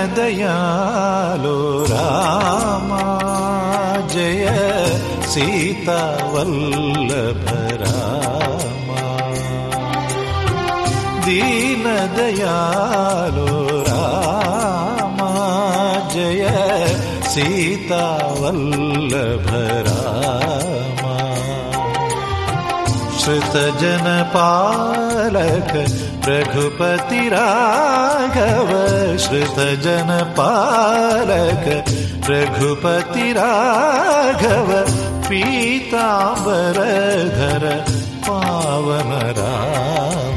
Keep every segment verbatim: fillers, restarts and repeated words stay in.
ദീനദയാലോ രാമ ജയ സീതാവല്ലഭ രാമ ദീനദയാലോ രാമ ജയ സീതാവല്ലഭ രാമ श्रुतजनपालक रघुपति राघव श्रुतजनपालक रघुपति राघव पीतांबरधर पावन राम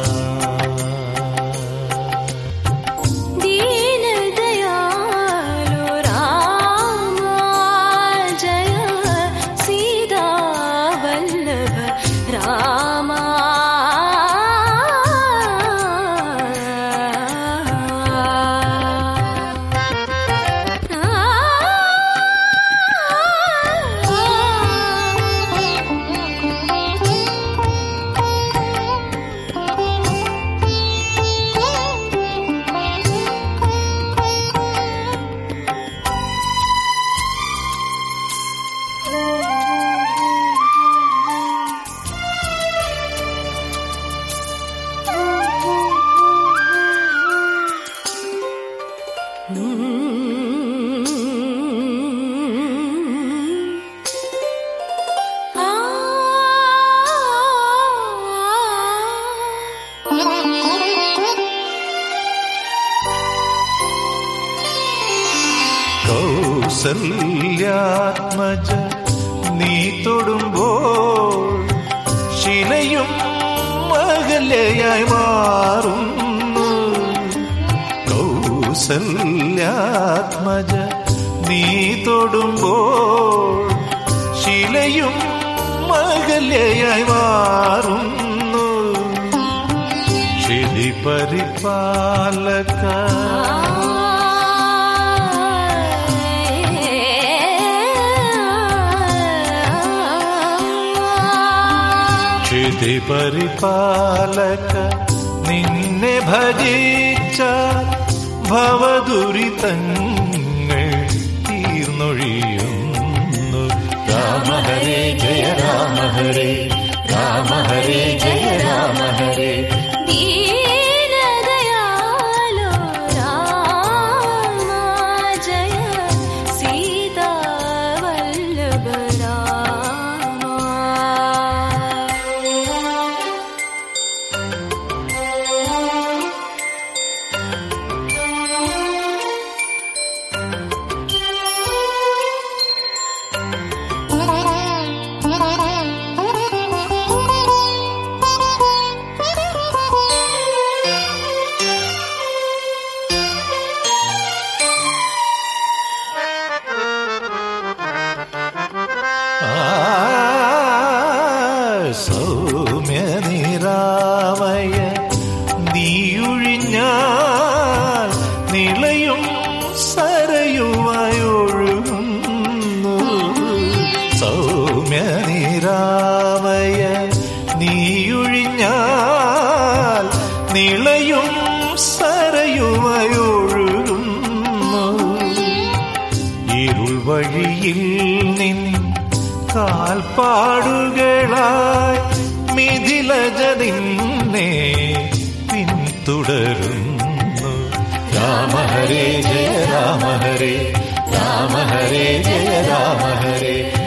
കൗസല്യാത്മജ നീ തൊടുമ്പോൾ ശിലയും അകലെയായി മാറുന്നു കൗസല്യാത്മജ നീ തൊടുമ്പോൾ ശിലയും അകലെയായി മാറുന്നു ശിലി പരിപാലക ക്ഷിതി പരിപാലക നിന്നെ ഭജിച്ച ഭവദുരിതങ്ങൾ തീർന്നൊഴിയുന്നു രാമ ഹരേ ജയ രാമ ഹരേ രാമ ഹരേ ജയ രാമ ഹരേ സൗമ്യ നിരാമയ നീയൊഴിഞ്ഞാൽ നിളയും സരയുമായി ഒഴുകുന്നു സൗമ്യ നിരാമയ നീയൊഴിഞ്ഞാൽ നിളയും സരയുമായി ഒഴുകുന്നു ഇരുൾ വഴിയിൽ നിൻ കാൽപ്പാടുകളായി മിഥിലജ നിന്നെ പിന്തുടരുന്നു രാമ ഹരേ ജയ രാമ ഹരേ രാമ ഹരേ ജയ രാമ ഹരേ